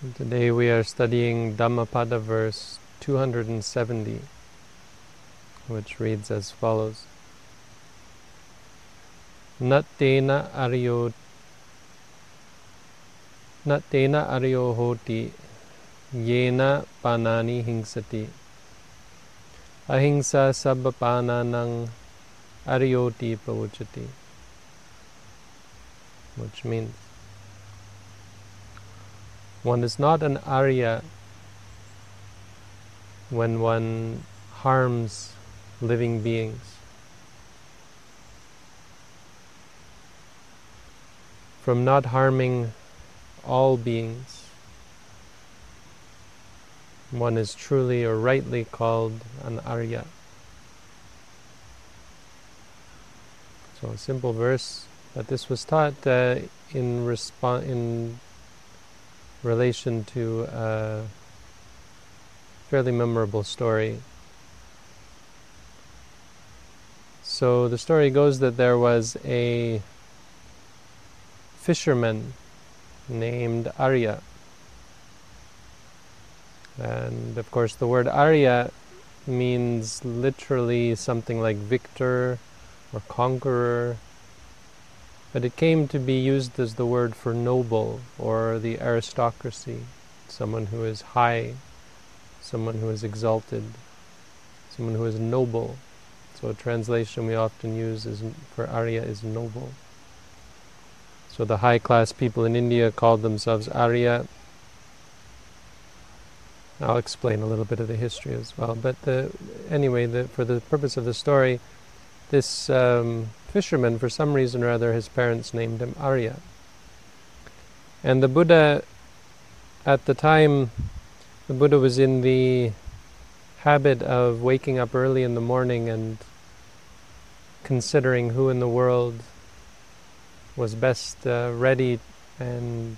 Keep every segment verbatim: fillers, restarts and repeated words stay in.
And today we are studying Dhammapada verse two hundred seventy, which reads as follows. Nattena aryo Nattena aryo hoti yena panani hingsati ahingsa sabba pananang aryoti pavachati, which means one is not an Arya when one harms living beings. From not harming all beings, one is truly or rightly called an Arya. So a simple verse, but this was taught uh, in response in relation to a fairly memorable story. So the story goes that there was a fisherman named Arya. And of course the word Arya means literally something like victor or conqueror, but it came to be used as the word for noble or the aristocracy, someone who is high, someone who is exalted, someone who is noble. So a translation we often use is for Arya is noble. So the high-class people in India called themselves Arya. I'll explain a little bit of the history as well. But the, anyway, the, for the purpose of the story, this um, fisherman, for some reason or other, his parents named him Arya. And the Buddha, at the time, the Buddha was in the habit of waking up early in the morning and considering who in the world was best uh, ready and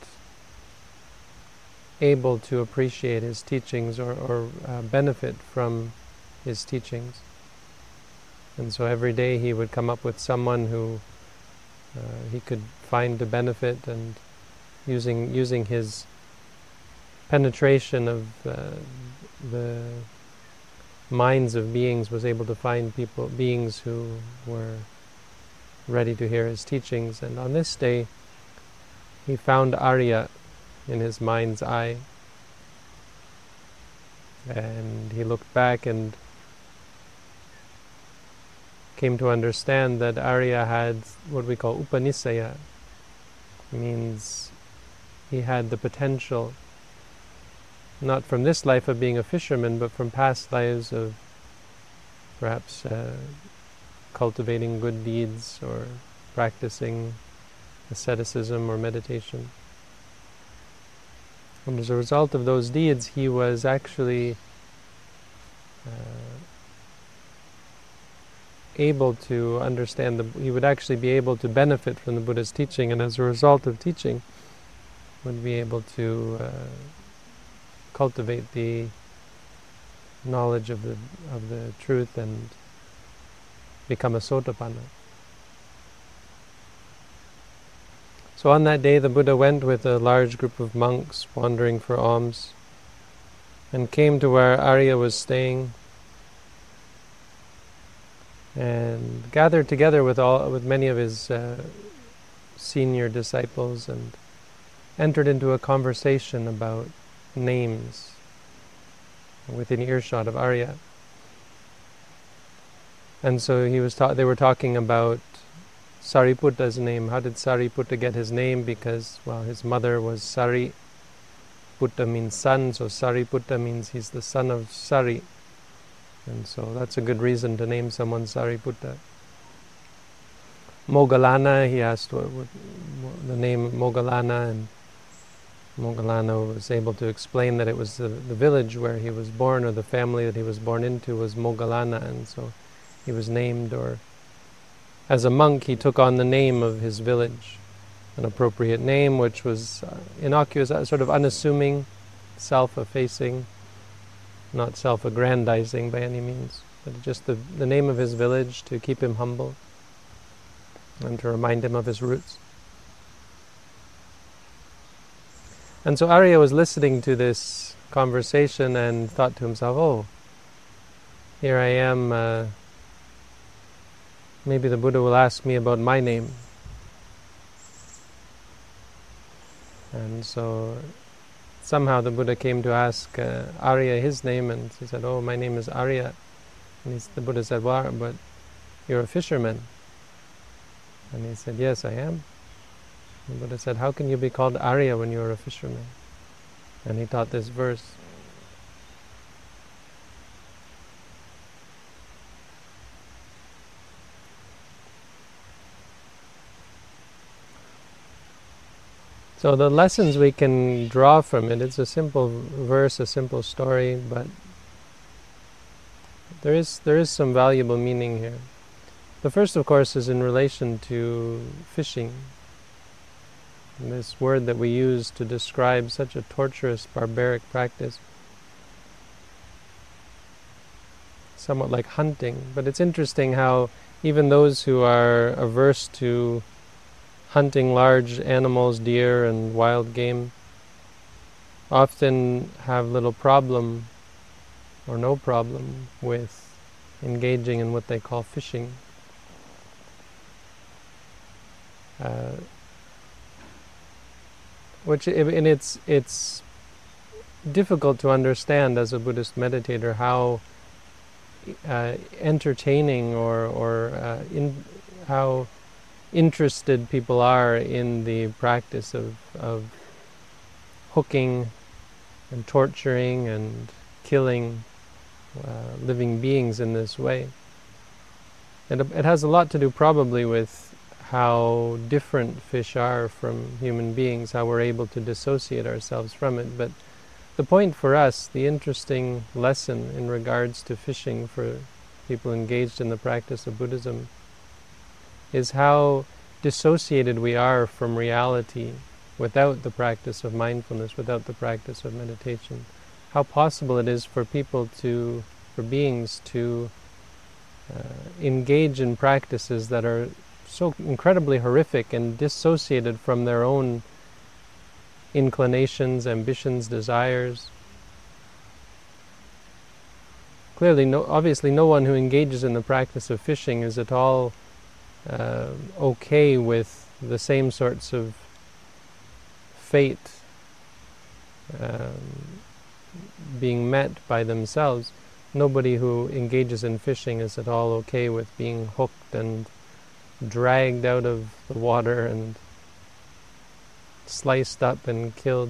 able to appreciate his teachings or, or uh, benefit from his teachings. And so every day he would come up with someone who uh, he could find to benefit, and using using his penetration of uh, the minds of beings was able to find people, beings who were ready to hear his teachings. And on this day he found Arya in his mind's eye, and he looked back and came to understand that Arya had what we call upanisaya. Means he had the potential, not from this life of being a fisherman, but from past lives of perhaps uh, cultivating good deeds or practicing asceticism or meditation. And as a result of those deeds, he was actually uh, able to understand, the, he would actually be able to benefit from the Buddha's teaching, and as a result of teaching, would be able to uh, cultivate the knowledge of the of the truth and become a Sotapanna. So on that day the Buddha went with a large group of monks wandering for alms, and came to where Arya was staying, and gathered together with all with many of his uh, senior disciples, and entered into a conversation about names within earshot of Arya. And so he was ta- they were talking about Sariputta's name. How did Sariputta get his name? Because, well, his mother was Sari. Putta means son, so Sariputta means he's the son of Sari. And so that's a good reason to name someone Sariputta. Moggallana, he asked what, what, what the name Moggallana, and Moggallana was able to explain that it was the, the village where he was born, or the family that he was born into was Moggallana, and so he was named, or as a monk he took on the name of his village, an appropriate name which was uh, innocuous, uh, sort of unassuming, self-effacing, not self-aggrandizing by any means, but just the, the name of his village to keep him humble and to remind him of his roots. And so Arya was listening to this conversation and thought to himself, oh, here I am, uh, maybe the Buddha will ask me about my name. And so somehow the Buddha came to ask uh, Arya his name, and he said, oh, my name is Arya. And he, the Buddha said, well, but you're a fisherman. And he said, yes, I am. The Buddha said, how can you be called Arya when you're a fisherman? And he taught this verse. So the lessons we can draw from it, it's a simple verse, a simple story, but there is there is some valuable meaning here. The first, of course, is in relation to fishing. And this word that we use to describe such a torturous, barbaric practice. Somewhat like hunting. But it's interesting how even those who are averse to hunting large animals, deer and wild game, often have little problem or no problem with engaging in what they call fishing. Uh, which and it's it's difficult to understand as a Buddhist meditator how uh, entertaining or or uh, in how interested people are in the practice of of hooking and torturing and killing uh, living beings in this way. And it has a lot to do probably with how different fish are from human beings, how we're able to dissociate ourselves from it. But the point for us, the interesting lesson in regards to fishing for people engaged in the practice of Buddhism, is how dissociated we are from reality without the practice of mindfulness, without the practice of meditation. How possible it is for people to, for beings to uh, engage in practices that are so incredibly horrific and dissociated from their own inclinations, ambitions, desires. Clearly, no, obviously no one who engages in the practice of fishing is at all uh, okay with the same sorts of fate um, being met by themselves. Nobody who engages in fishing is at all okay with being hooked and dragged out of the water and sliced up and killed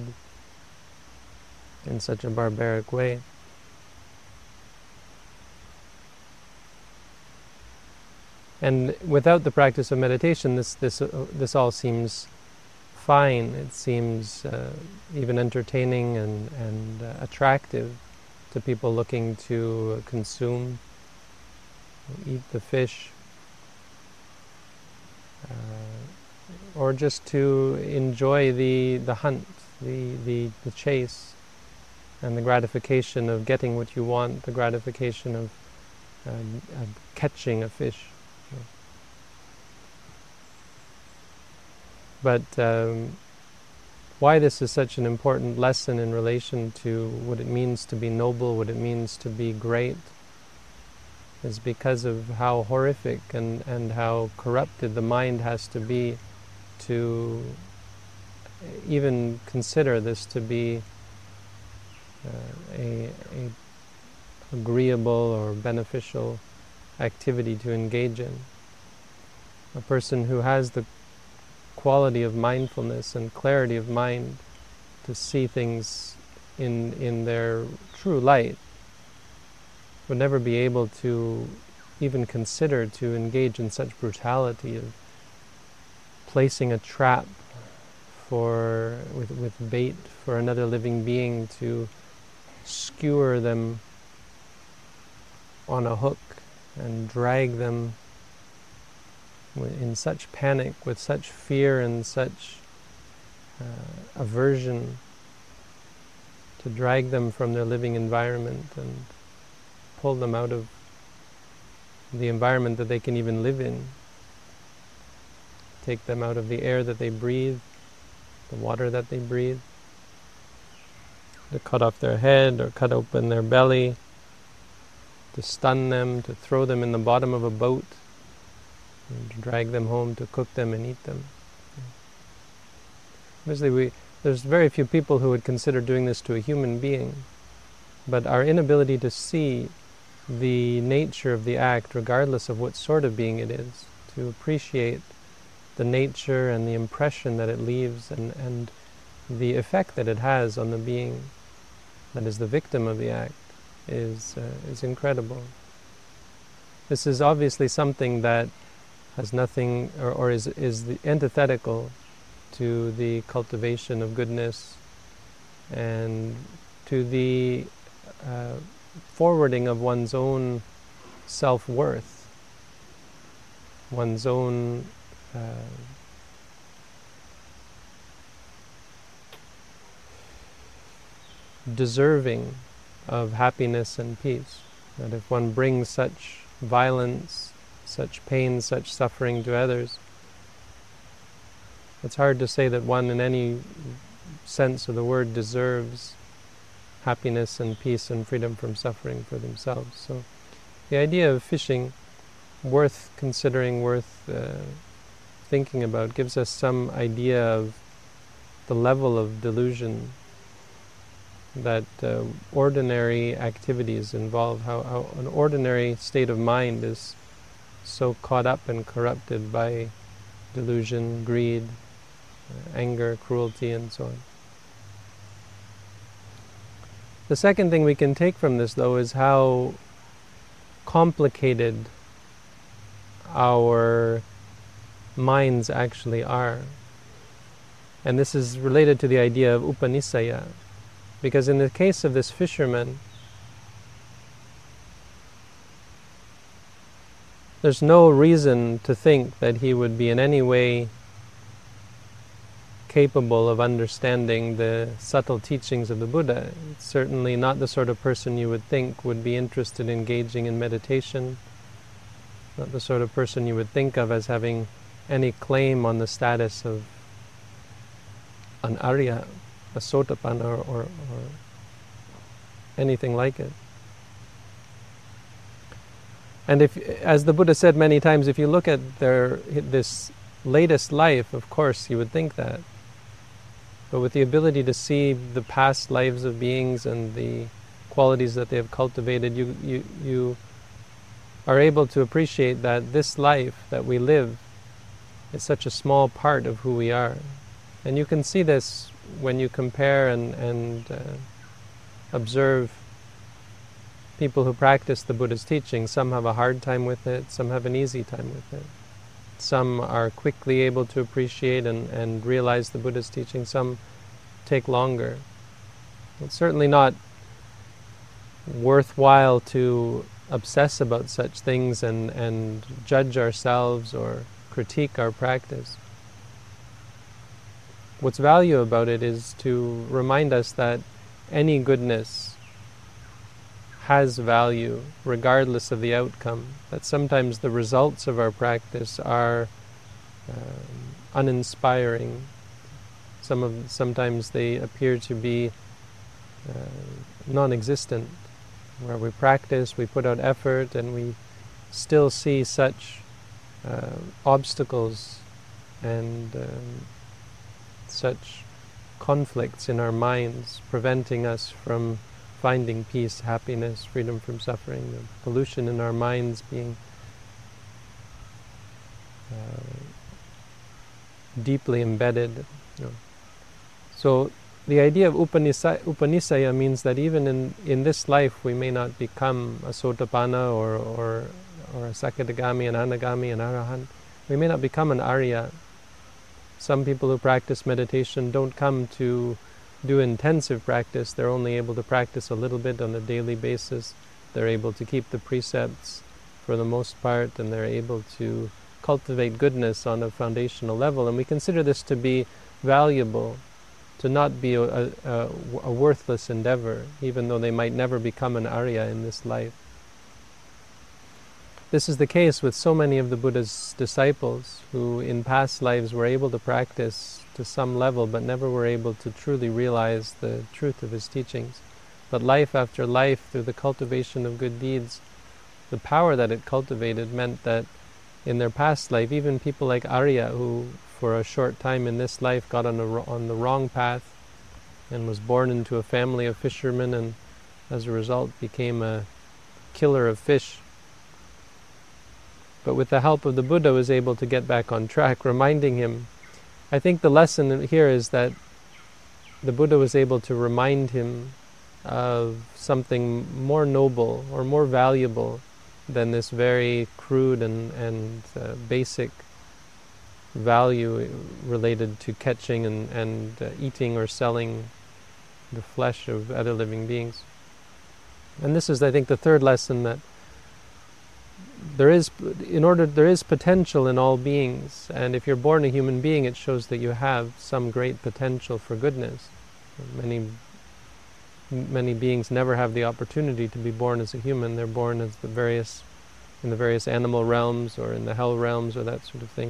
in such a barbaric way. And without the practice of meditation, this this uh, this all seems fine. It seems uh, even entertaining and and uh, attractive to people looking to consume, eat the fish, uh, or just to enjoy the the hunt, the the the chase, and the gratification of getting what you want, the gratification of, uh, of catching a fish. But um, why this is such an important lesson in relation to what it means to be noble, what it means to be great, is because of how horrific and, and how corrupted the mind has to be to even consider this to be uh, a, a agreeable or beneficial activity to engage in. A person who has the quality of mindfulness and clarity of mind to see things in in their true light would never be able to even consider to engage in such brutality of placing a trap for with with bait for another living being to skewer them on a hook and drag them in such panic, with such fear and such uh, aversion, to drag them from their living environment and pull them out of the environment that they can even live in, take them out of the air that they breathe, the water that they breathe, to cut off their head or cut open their belly, to stun them, to throw them in the bottom of a boat, and to drag them home, to cook them and eat them. Obviously, we, there's very few people who would consider doing this to a human being, but our inability to see the nature of the act, regardless of what sort of being it is, to appreciate the nature and the impression that it leaves and, and the effect that it has on the being that is the victim of the act, is uh, is incredible. This is obviously something that has nothing, or, or is is the antithetical to the cultivation of goodness and to the uh, forwarding of one's own self-worth, one's own uh, deserving of happiness and peace. That if one brings such violence, such pain, such suffering to others, it's hard to say that one in any sense of the word deserves happiness and peace and freedom from suffering for themselves. So the idea of fishing, worth considering, worth uh, thinking about, gives us some idea of the level of delusion that uh, ordinary activities involve, how, how an ordinary state of mind is so caught up and corrupted by delusion, greed, uh, anger, cruelty, and so on. The second thing we can take from this, though, is how complicated our minds actually are. And this is related to the idea of Upanisaya. Because in the case of this fisherman, there's no reason to think that he would be in any way capable of understanding the subtle teachings of the Buddha. It's certainly not the sort of person you would think would be interested in engaging in meditation, not the sort of person you would think of as having any claim on the status of an Arya, a Sotapanna, or, or, or anything like it. And if, as the Buddha said many times, if you look at their this latest life, of course you would think that. But with the ability to see the past lives of beings and the qualities that they have cultivated, you, you, you are able to appreciate that this life that we live is such a small part of who we are. And you can see this when you compare and, and uh, observe people who practice the Buddha's teaching. Some have a hard time with it, some have an easy time with it. Some are quickly able to appreciate and, and realize the Buddha's teaching, some take longer. It's certainly not worthwhile to obsess about such things and, and judge ourselves or critique our practice. What's value about it is to remind us that any goodness has value regardless of the outcome, that sometimes the results of our practice are um, uninspiring. Some of sometimes they appear to be uh, non-existent, where we practice, we put out effort, and we still see such uh, obstacles and um, such conflicts in our minds preventing us from finding peace, happiness, freedom from suffering, the pollution in our minds being uh, deeply embedded. You know. So the idea of Upanisaya, Upanisaya means that even in, in this life we may not become a Sotapanna or, or, or a Sakadagami, an Anagami, an Arahant. We may not become an Arya. Some people who practice meditation don't come to do intensive practice. They're only able to practice a little bit on a daily basis. They're able to keep the precepts for the most part, and they're able to cultivate goodness on a foundational level. And we consider this to be valuable, to not be a, a, a worthless endeavor, even though they might never become an Arya in this life. this is the case with so many of the Buddha's disciples who in past lives were able to practice to some level but never were able to truly realize the truth of his teachings. But life after life, through the cultivation of good deeds, the power that it cultivated meant that in their past life, even people like Arya, who for a short time in this life got on, a, on the wrong path and was born into a family of fishermen and as a result became a killer of fish, but with the help of the Buddha was able to get back on track, reminding him. I think the lesson here is that the Buddha was able to remind him of something more noble or more valuable than this very crude and, and uh, basic value related to catching and, and uh, eating or selling the flesh of other living beings. And this is, I think, the third lesson, that there is, in order, there is potential in all beings, and if you're born a human being, it shows that you have some great potential for goodness. Many, many beings never have the opportunity to be born as a human. They're born as the various, in the various animal realms or in the hell realms or that sort of thing.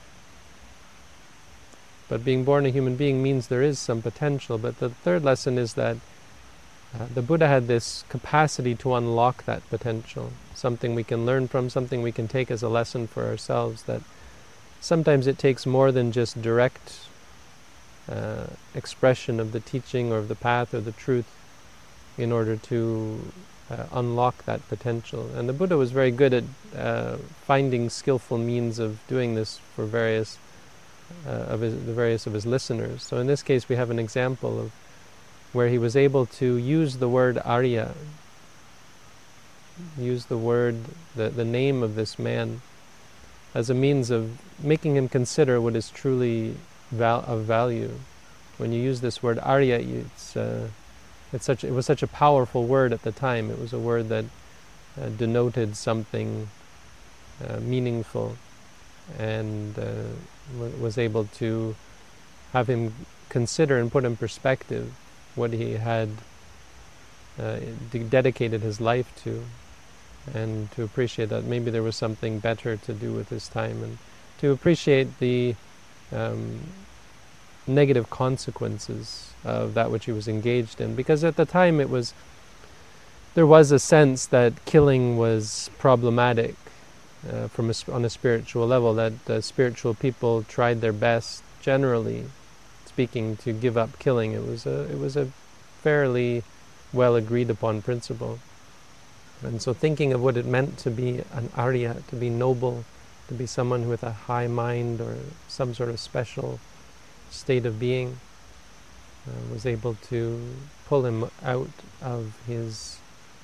But being born a human being means there is some potential. But the third lesson is that uh, the Buddha had this capacity to unlock that potential. Something we can learn from, something we can take as a lesson for ourselves, that sometimes it takes more than just direct uh, expression of the teaching or of the path or the truth in order to uh, unlock that potential. And the Buddha was very good at uh, finding skillful means of doing this for various uh, of his, the various of his listeners. So in this case we have an example of where he was able to use the word Arya, use the word, the, the name of this man, as a means of making him consider what is truly val- of value. When you use this word Arya, it's, uh, it's such, it was such a powerful word at the time. It was a word that uh, denoted something uh, meaningful, and uh, w- was able to have him consider and put in perspective what he had uh, de- dedicated his life to, and to appreciate that maybe there was something better to do with his time, and to appreciate the um, negative consequences of that which he was engaged in. Because at the time it was, there was a sense that killing was problematic uh, from a, on a spiritual level, that uh, spiritual people tried their best, generally speaking, to give up killing. It was a, it was a fairly well agreed upon principle. And so thinking of what it meant to be an Arya, to be noble, to be someone with a high mind or some sort of special state of being, uh, was able to pull him out of his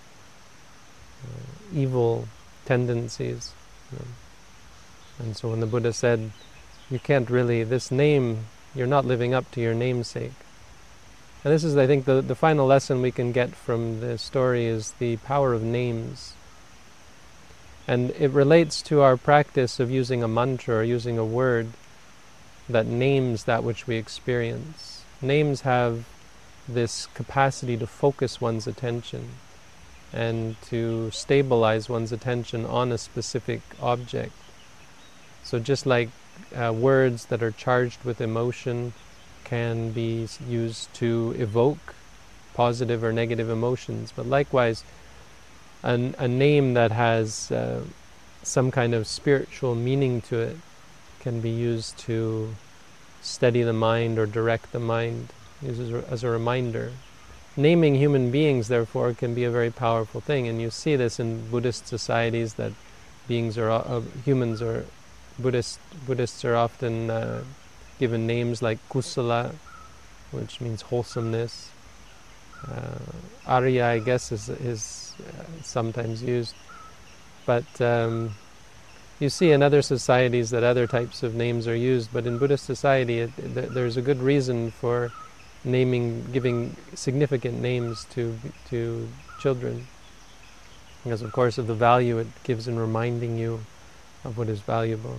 uh, evil tendencies. You know. And so when the Buddha said, you can't really, this name, you're not living up to your namesake. And this is, I think, the, the final lesson we can get from the story is the power of names. And it relates to our practice of using a mantra or using a word that names that which we experience. Names have this capacity to focus one's attention and to stabilize one's attention on a specific object. So just like uh, words that are charged with emotion can be used to evoke positive or negative emotions, but likewise an, a name that has uh, some kind of spiritual meaning to it can be used to steady the mind or direct the mind, used as a, as a reminder. Naming human beings, therefore, can be a very powerful thing, and you see this in Buddhist societies, that beings are uh, humans or Buddhist Buddhists are often uh, given names like Kusala, which means wholesomeness. Uh, Arya, I guess, is, is uh, sometimes used. But um, you see in other societies that other types of names are used, but in Buddhist society it, th- there's a good reason for naming, giving significant names to to children. Because, of course, of the value it gives in reminding you of what is valuable.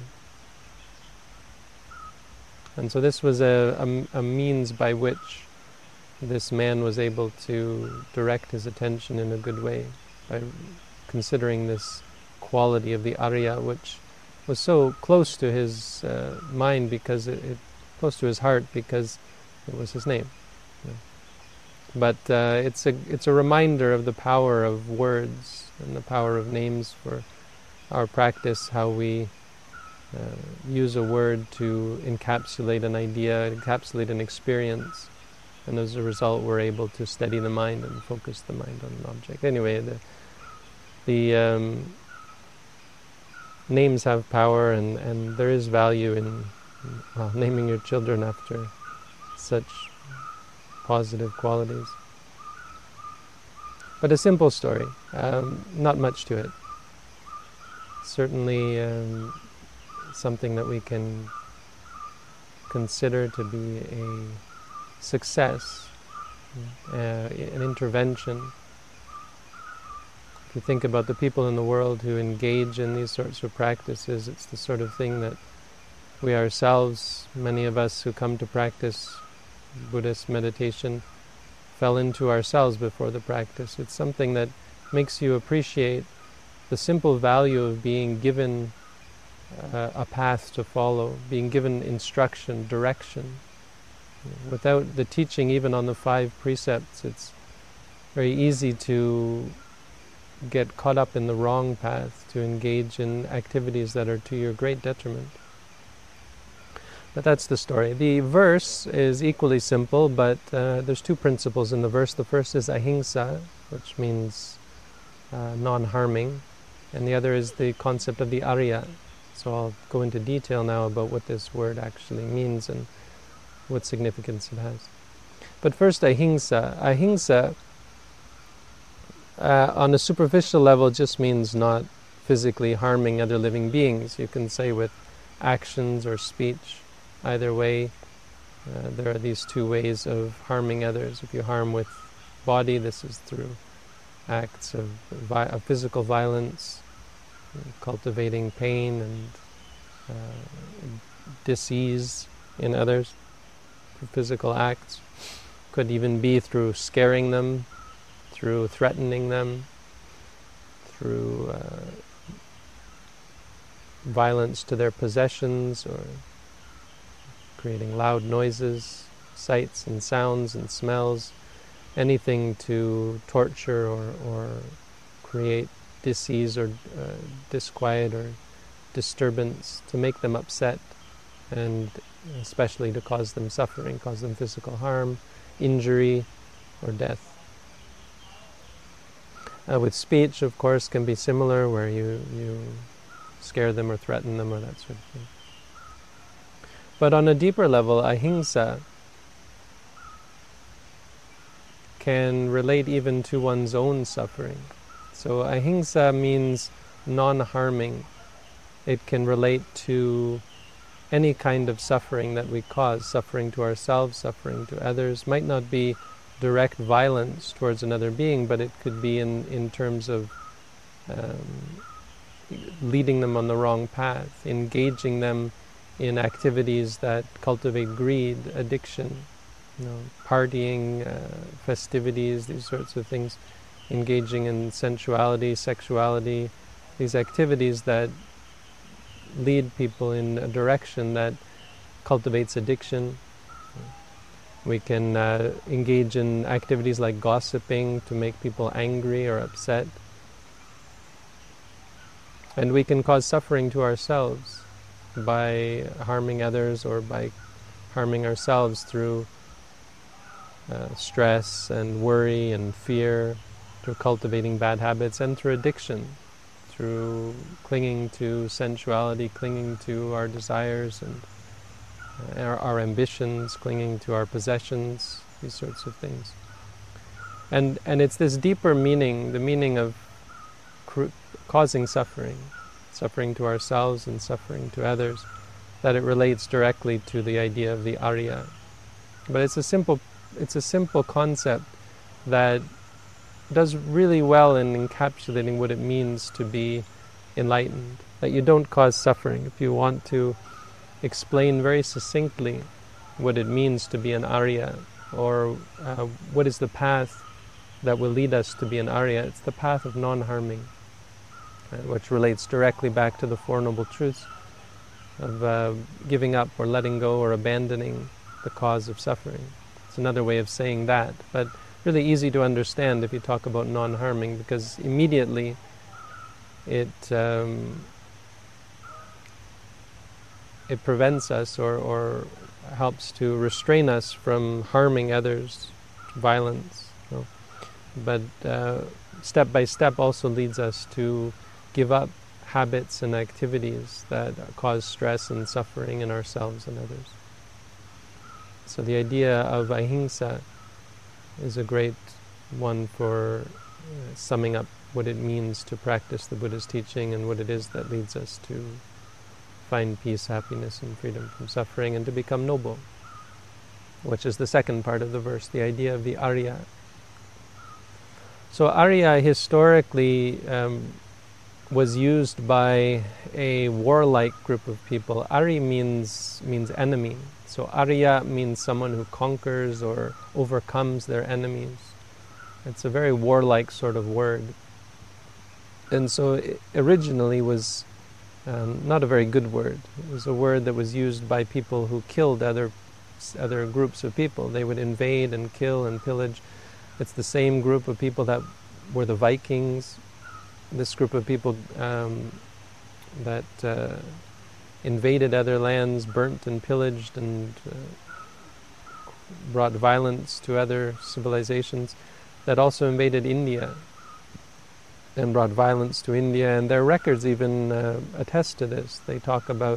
And so this was a, a, a means by which this man was able to direct his attention in a good way, by considering this quality of the Arya, which was so close to his uh, mind because it, it close to his heart because it was his name. Yeah. But uh, it's a it's a reminder of the power of words and the power of names for our practice. How we uh, use a word to encapsulate an idea, encapsulate an experience, and as a result, we're able to steady the mind and focus the mind on an object. Anyway, the the um, names have power, and, and there is value in well, naming your children after such positive qualities. But a simple story, um, not much to it. Certainly um, something that we can consider to be a success, uh, an intervention. If you think about the people in the world who engage in these sorts of practices, it's the sort of thing that we ourselves, many of us who come to practice Buddhist meditation, fell into ourselves before the practice. It's something that makes you appreciate the simple value of being given uh, a path to follow, being given instruction, direction. Without the teaching even on the five precepts, it's very easy to get caught up in the wrong path, to engage in activities that are to your great detriment. But that's the story. The verse is equally simple, but uh, there's two principles in the verse. The first is ahimsa, which means uh, non-harming, and the other is the concept of the Arya. So I'll go into detail now about what this word actually means and what significance it has. But first, ahimsa. Ahimsa, uh, on a superficial level, just means not physically harming other living beings. You can say with actions or speech. Either way, uh, there are these two ways of harming others. If you harm with body, this is through acts of, vi- of physical violence, cultivating pain and uh, disease in others through physical acts. Could even be through scaring them, through threatening them, through uh, violence to their possessions, or creating loud noises, sights and sounds and smells, anything to torture or, or create disease or uh, disquiet or disturbance, to make them upset, and especially to cause them suffering, cause them physical harm, injury, or death. Uh, with speech, of course, can be similar, where you, you scare them or threaten them or that sort of thing. But on a deeper level, ahimsa can relate even to one's own suffering. So ahimsa means non-harming. It can relate to any kind of suffering that we cause, suffering to ourselves, suffering to others. Might not be direct violence towards another being, but it could be in, in terms of um, leading them on the wrong path, engaging them in activities that cultivate greed, addiction, you know, partying, uh, festivities, these sorts of things, engaging in sensuality, sexuality, these activities that lead people in a direction that cultivates addiction. We can uh, engage in activities like gossiping to make people angry or upset. And we can cause suffering to ourselves by harming others or by harming ourselves through uh, stress and worry and fear, through cultivating bad habits, and through addiction, through clinging to sensuality, clinging to our desires and uh, our, our ambitions, clinging to our possessions, these sorts of things. And and it's this deeper meaning, the meaning of cr- causing suffering, suffering to ourselves and suffering to others, that it relates directly to the idea of the Arya. But it's a simple, it's a simple concept that does really well in encapsulating what it means to be enlightened. That you don't cause suffering. If you want to explain very succinctly what it means to be an Arya, or uh, what is the path that will lead us to be an Arya, it's the path of non-harming. right, which relates directly back to the Four Noble Truths of uh, giving up or letting go or abandoning the cause of suffering. It's another way of saying that, but really easy to understand if you talk about non-harming, because immediately it um, it prevents us or, or helps to restrain us from harming others, violence. You know. But uh, step by step also leads us to give up habits and activities that cause stress and suffering in ourselves and others. So the idea of ahimsa is a great one for uh, summing up what it means to practice the Buddha's teaching and what it is that leads us to find peace, happiness, and freedom from suffering, and to become noble, which is the second part of the verse, the idea of the Arya. So Arya historically um, was used by a warlike group of people. Ari means means enemy. So Arya means someone who conquers or overcomes their enemies. It's a very warlike sort of word. And so it originally was um, not a very good word. It was a word that was used by people who killed other other groups of people. They would invade and kill and pillage. It's the same group of people that were the Vikings. This group of people um, that uh, invaded other lands, burnt and pillaged and uh, brought violence to other civilizations, that also invaded India and brought violence to India. And their records even uh, attest to this. They talk about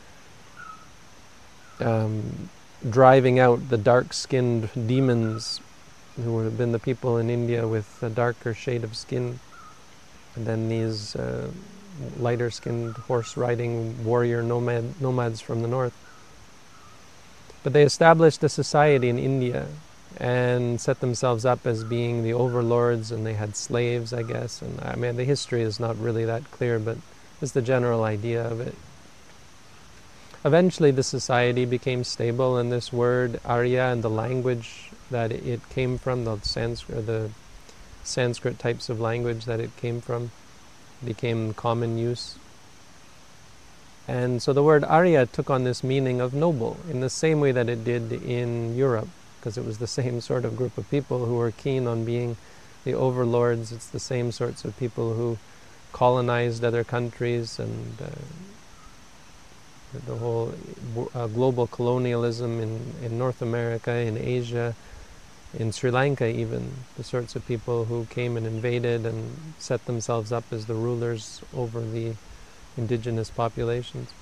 um, driving out the dark-skinned demons who would have been the people in India with a darker shade of skin. And then these uh, lighter-skinned, horse-riding warrior nomad, nomads from the north. But they established a society in India and set themselves up as being the overlords, and they had slaves, I guess. And I mean, the history is not really that clear, but it's the general idea of it. Eventually, the society became stable, and this word Arya and the language that it came from, the Sanskrit, the Sanskrit types of language that it came from, became common use. And so the word Arya took on this meaning of noble in the same way that it did in Europe, because it was the same sort of group of people who were keen on being the overlords. It's the same sorts of people who colonized other countries, and uh, the whole uh, global colonialism in, in North America, in Asia, in Sri Lanka even, the sorts of people who came and invaded and set themselves up as the rulers over the indigenous populations.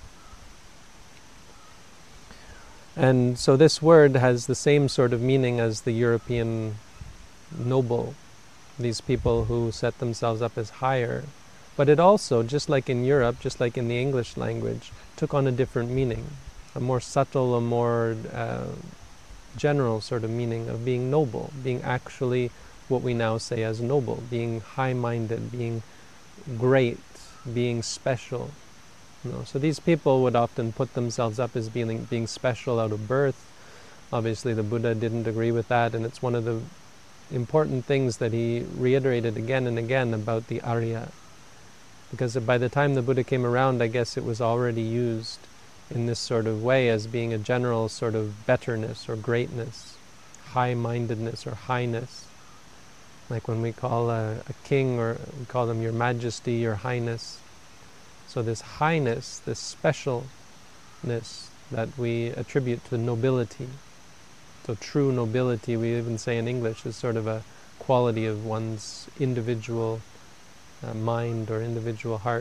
And so this word has the same sort of meaning as the European noble, these people who set themselves up as higher. But it also, just like in Europe, just like in the English language, took on a different meaning, a more subtle, a more uh, general sort of meaning of being noble, being actually what we now say as noble, being high-minded, being great, being special. You know, so these people would often put themselves up as being being special out of birth. Obviously, the Buddha didn't agree with that, and it's one of the important things that he reiterated again and again about the Arya. Because by the time the Buddha came around, I guess it was already used in this sort of way as being a general sort of betterness or greatness, high-mindedness or highness. Like when we call a, a king, or we call them Your Majesty, Your Highness. So this highness, this specialness that we attribute to nobility. So true nobility, we even say in English, is sort of a quality of one's individual uh, mind or individual heart.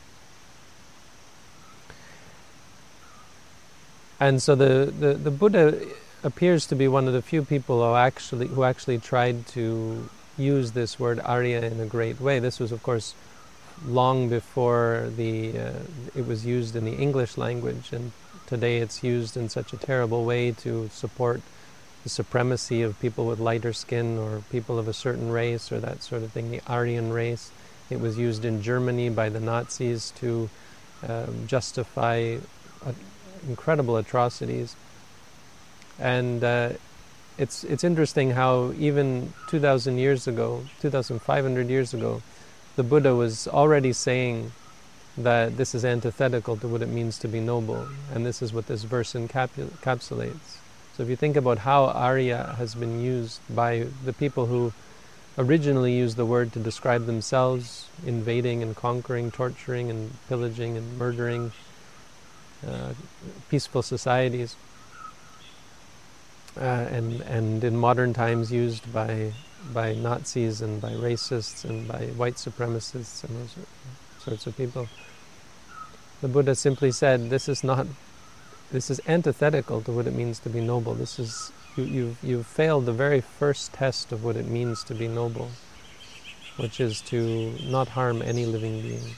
And so the, the, the Buddha appears to be one of the few people who actually who actually tried to use this word Arya in a great way. This was, of course, long before the uh, it was used in the English language, and today it's used in such a terrible way to support the supremacy of people with lighter skin or people of a certain race or that sort of thing, the Aryan race. It was used in Germany by the Nazis to um, justify uh, incredible atrocities. And uh, it's it's interesting how even two thousand years ago, two thousand five hundred years ago, the Buddha was already saying that this is antithetical to what it means to be noble, and this is what this verse encapsulates. So if you think about how Arya has been used by the people who originally used the word to describe themselves, invading and conquering, torturing and pillaging and murdering uh, peaceful societies, uh, and and in modern times used by by Nazis and by racists and by white supremacists and those sorts of people. The Buddha simply said, this is not, this is antithetical to what it means to be noble. This is, you, you've, you've failed the very first test of what it means to be noble, which is to not harm any living being.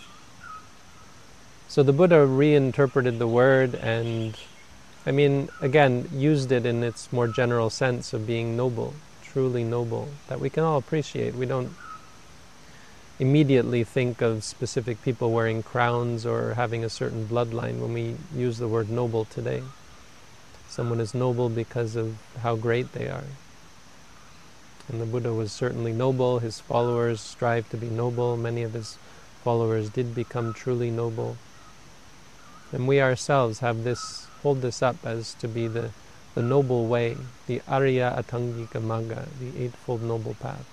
So the Buddha reinterpreted the word and, I mean, again, used it in its more general sense of being noble, truly noble, that we can all appreciate. We don't immediately think of specific people wearing crowns or having a certain bloodline when we use the word noble today. Someone is noble because of how great they are. And the Buddha was certainly noble. His followers strived to be noble. Many of his followers did become truly noble. And we ourselves have this, hold this up as to be the, the noble way, the Arya Atangika Magga, the Eightfold Noble Path.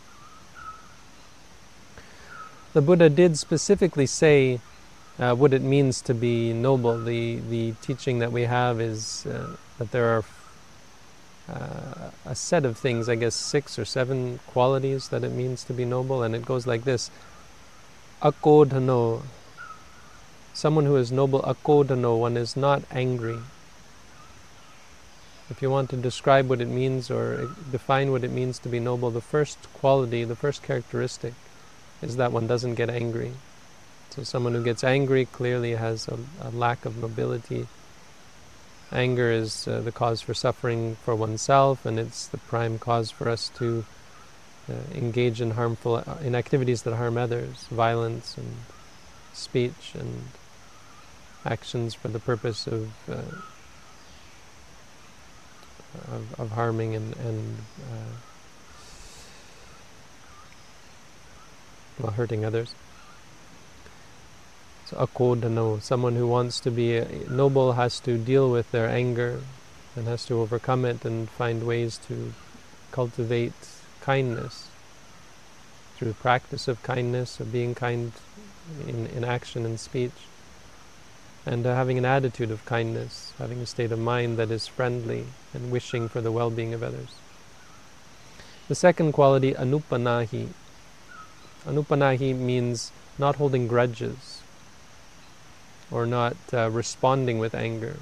The Buddha did specifically say uh, what it means to be noble. The, the teaching that we have is uh, that there are uh, a set of things, I guess six or seven qualities that it means to be noble, and it goes like this. Akodhano. Someone who is noble, akodhano, one is not angry. If you want to describe what it means or define what it means to be noble, the first quality, the first characteristic is that one doesn't get angry. So someone who gets angry clearly has a, a lack of nobility. Anger is uh, the cause for suffering for oneself, and it's the prime cause for us to uh, engage in harmful, uh, in activities that harm others, violence and speech and actions for the purpose of uh, of, of harming and, and uh, well, hurting others. So akodhano, someone who wants to be noble has to deal with their anger and has to overcome it and find ways to cultivate kindness through practice of kindness, of being kind in, in action and speech, and uh, having an attitude of kindness, having a state of mind that is friendly and wishing for the well-being of others. The second quality, anupanahi. Anupanahi means not holding grudges or not uh, responding with anger.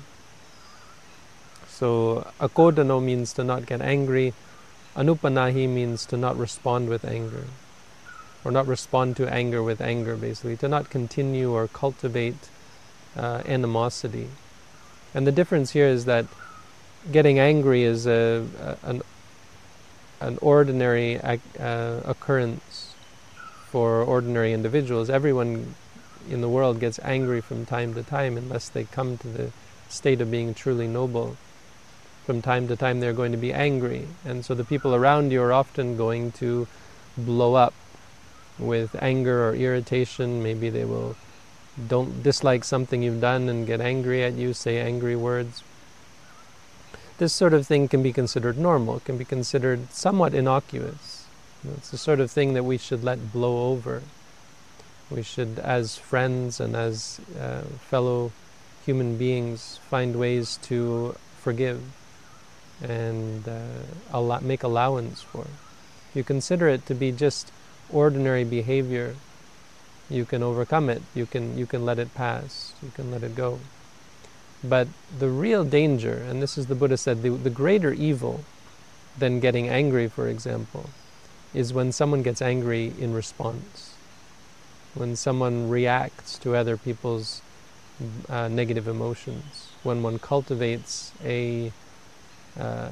So akodhano means to not get angry. Anupanahi means to not respond with anger, or not respond to anger with anger, basically, to not continue or cultivate uh, animosity. And the difference here is that getting angry is a, a, an, an ordinary uh, occurrence for ordinary individuals. Everyone in the world gets angry from time to time unless they come to the state of being truly noble. From time to time they're going to be angry, and so the people around you are often going to blow up with anger or irritation. Maybe they will don't dislike something you've done and get angry at you, say angry words. This sort of thing can be considered normal, can be considered somewhat innocuous. It's the sort of thing that we should let blow over. We should, as friends and as uh, fellow human beings, find ways to forgive and uh, allow, make allowance for. If you consider it to be just ordinary behavior, you can overcome it. You can you can let it pass. You can let it go. But the real danger, and this is the Buddha said, the, the greater evil than getting angry, for example, is when someone gets angry in response, when someone reacts to other people's uh, negative emotions, when one cultivates a uh,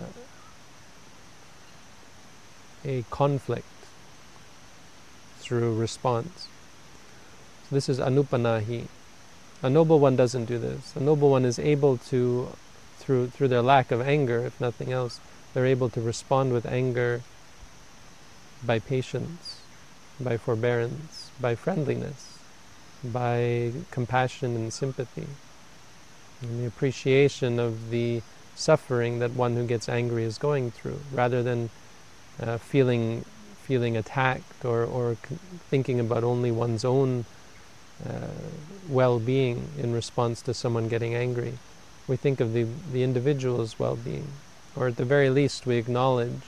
a conflict through response. So this is anupanahi. A noble one doesn't do this. A noble one is able to, through through their lack of anger, if nothing else, they're able to respond with anger by patience, by forbearance, by friendliness, by compassion and sympathy, and the appreciation of the suffering that one who gets angry is going through, rather than uh, feeling feeling attacked or, or c- thinking about only one's own uh, well-being in response to someone getting angry. We think of the, the individual's well-being, or at the very least we acknowledge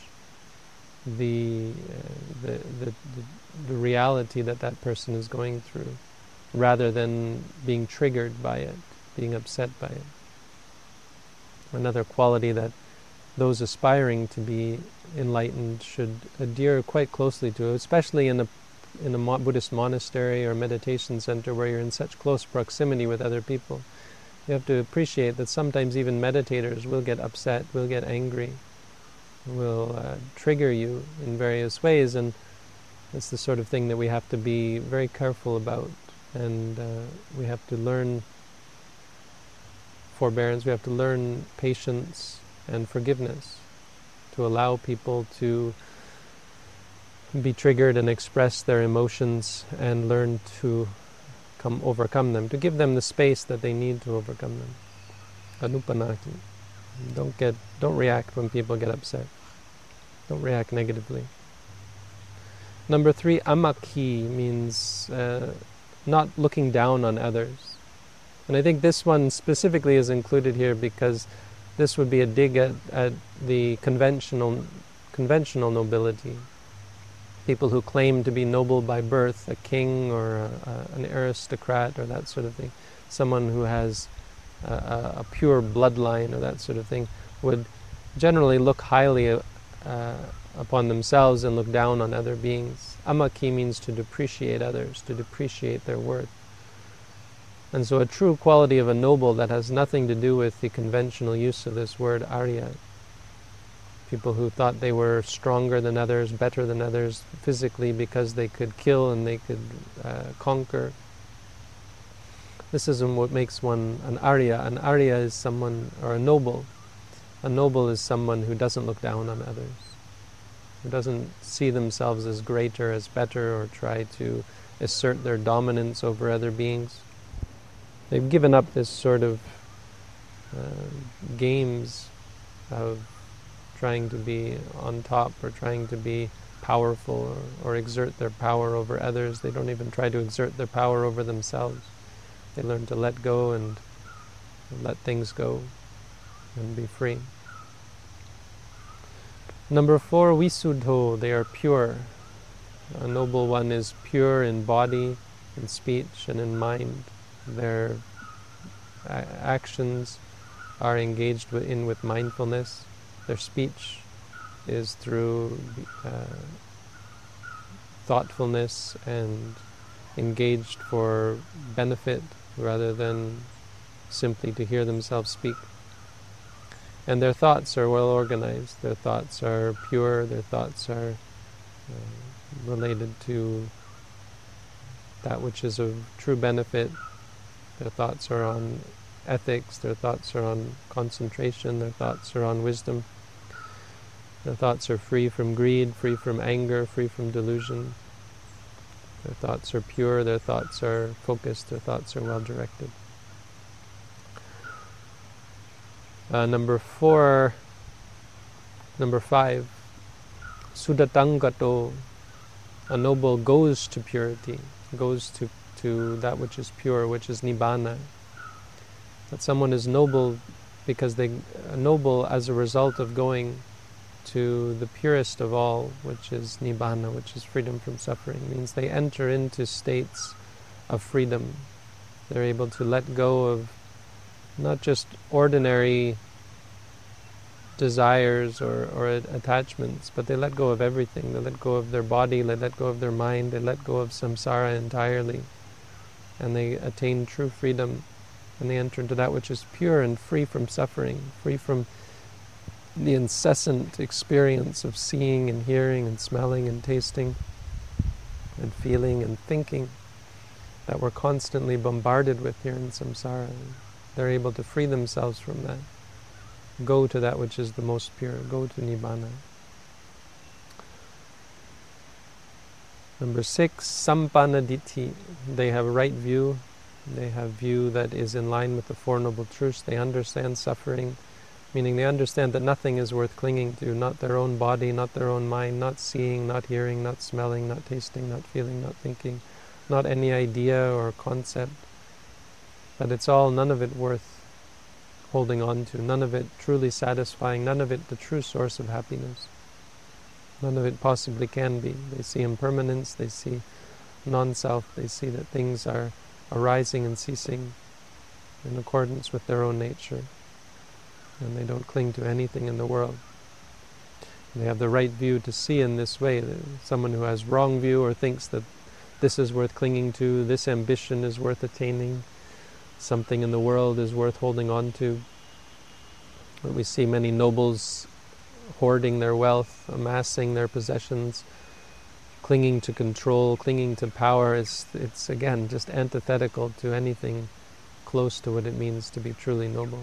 the, uh, the, the, the, the reality that that person is going through, rather than being triggered by it, being upset by it. Another quality that those aspiring to be enlightened should adhere quite closely to, especially in a in a mo- Buddhist monastery or meditation center where you're in such close proximity with other people. You have to appreciate that sometimes even meditators will get upset, will get angry, will uh, trigger you in various ways, and it's the sort of thing that we have to be very careful about, and uh, we have to learn forbearance, we have to learn patience and forgiveness, to allow people to be triggered and express their emotions and learn to come overcome them, to give them the space that they need to overcome them. Anupanaki. Don't get, don't react when people get upset. Don't react negatively. Number three, amaki means uh, not looking down on others. And I think this one specifically is included here because this would be a dig at, at the conventional conventional nobility. People who claim to be noble by birth, a king or a, a, an aristocrat or that sort of thing, someone who has a, a, a pure bloodline or that sort of thing, would generally look highly uh, upon themselves and look down on other beings. Amaki means to depreciate others, to depreciate their worth. And so a true quality of a noble that has nothing to do with the conventional use of this word Arya, people who thought they were stronger than others, better than others physically because they could kill and they could uh, conquer. This isn't what makes one an Arya. An Arya is someone, or a noble. A noble is someone who doesn't look down on others, who doesn't see themselves as greater, as better, or try to assert their dominance over other beings. They've given up this sort of uh, games of trying to be on top or trying to be powerful or, or exert their power over others. They don't even try to exert their power over themselves. They learn to let go and let things go and be free. Number four, visuddho, they are pure. A noble one is pure in body, in speech, and in mind. Their a- actions are engaged with, in with mindfulness. Their speech is through uh, thoughtfulness and engaged for benefit rather than simply to hear themselves speak. And their thoughts are well organized. Their thoughts are pure. Their thoughts are uh, related to that which is of true benefit. Their thoughts are on ethics. Their thoughts are on concentration. Their thoughts are on wisdom. Their thoughts are free from greed, free from anger, free from delusion. Their thoughts are pure. Their thoughts are focused. Their thoughts are well directed. Uh, number four, number five, Sudatangato, a noble goes to purity, goes to, to that which is pure, which is Nibbana. That someone is noble because they are noble as a result of going to the purest of all, which is Nibbana, which is freedom from suffering. It means they enter into states of freedom. They're able to let go of not just ordinary desires or, or attachments, but they let go of everything. They let go of their body, they let go of their mind, they let go of samsara entirely. And they attain true freedom, and they enter into that which is pure and free from suffering, free from the incessant experience of seeing and hearing and smelling and tasting and feeling and thinking that we're constantly bombarded with here in samsara. They're able to free themselves from that. Go to that which is the most pure. Go to Nibbana. Number six, Sampanna Ditti. They have right view. They have view that is in line with the Four Noble Truths. They understand suffering, meaning they understand that nothing is worth clinging to, not their own body, not their own mind, not seeing, not hearing, not smelling, not tasting, not feeling, not thinking, not any idea or concept. That it's all, none of it worth holding on to, none of it truly satisfying, none of it the true source of happiness. None of it possibly can be. They see impermanence, they see non-self, they see that things are arising and ceasing in accordance with their own nature. And they don't cling to anything in the world. They have the right view to see in this way. Someone who has wrong view or thinks that this is worth clinging to, this ambition is worth attaining, something in the world is worth holding on to. But we see many nobles hoarding their wealth, amassing their possessions, clinging to control, clinging to power. It's, it's again, just antithetical to anything close to what it means to be truly noble.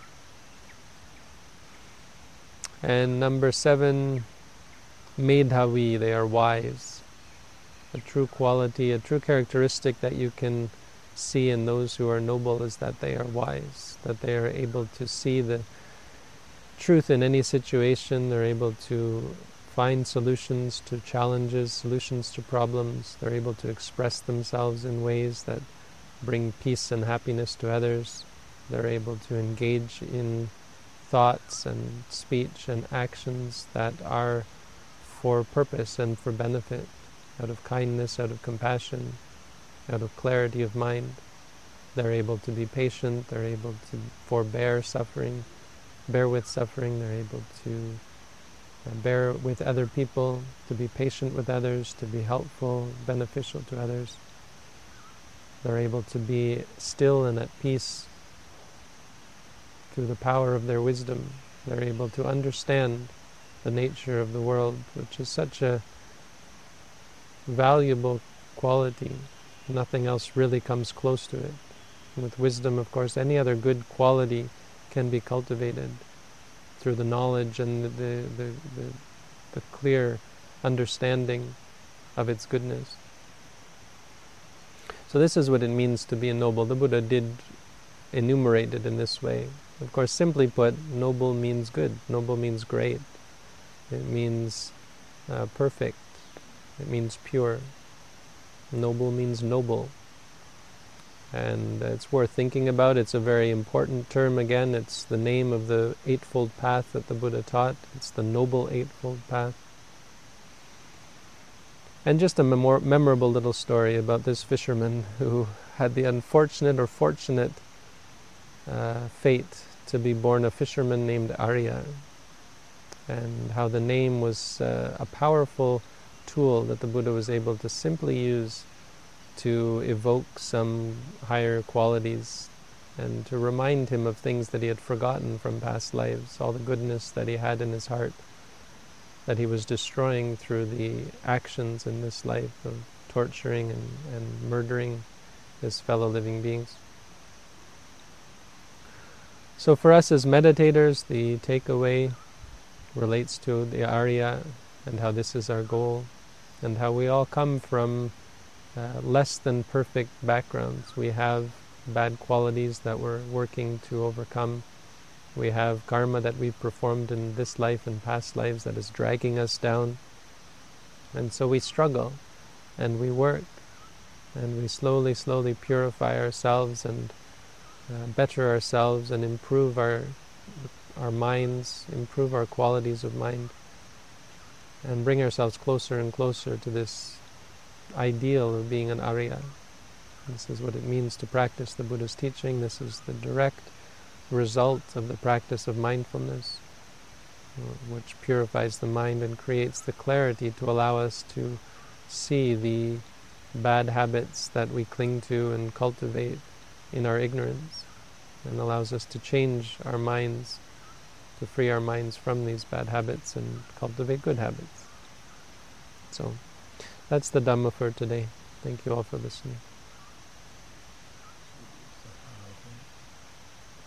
And number seven, Medhavi, they are wise. A true quality, a true characteristic that you can see in those who are noble is that they are wise, that they are able to see the truth in any situation. They're able to find solutions to challenges, solutions to problems. They're able to express themselves in ways that bring peace and happiness to others. They're able to engage in thoughts and speech and actions that are for purpose and for benefit, out of kindness, out of compassion, out of clarity of mind. They're able to be patient, they're able to forbear suffering, bear with suffering, they're able to uh, bear with other people, to be patient with others, to be helpful, beneficial to others. They're able to be still and at peace through the power of their wisdom. They're able to understand the nature of the world, which is such a valuable quality. Nothing else really comes close to it. With wisdom, of course, any other good quality can be cultivated through the knowledge and the, the, the, the, the clear understanding of its goodness. So this is what it means to be a noble. The Buddha did enumerate it in this way. Of course, simply put, noble means good. Noble means great. It means uh, perfect. It means pure. Noble means noble. And it's worth thinking about. It's a very important term again. It's the name of the Eightfold Path that the Buddha taught. It's the Noble Eightfold Path. And just a memor- memorable little story about this fisherman who had the unfortunate or fortunate uh, fate to be born a fisherman named Arya. And how the name was uh, a powerful tool that the Buddha was able to simply use to evoke some higher qualities and to remind him of things that he had forgotten from past lives, all the goodness that he had in his heart that he was destroying through the actions in this life of torturing and, and murdering his fellow living beings. So for us as meditators, the takeaway relates to the Arya and how this is our goal and how we all come from Uh, less than perfect backgrounds. We have bad qualities that we're working to overcome. We have karma that we've performed in this life and past lives that is dragging us down. And so we struggle and we work and we slowly, slowly purify ourselves and uh, better ourselves and improve our our minds, improve our qualities of mind, and bring ourselves closer and closer to this ideal of being an Arya. This is what it means to practice the Buddha's teaching. This is the direct result of the practice of mindfulness, which purifies the mind and creates the clarity to allow us to see the bad habits that we cling to and cultivate in our ignorance, and allows us to change our minds, to free our minds from these bad habits and cultivate good habits. So that's the Dhamma for today. Thank you all for listening.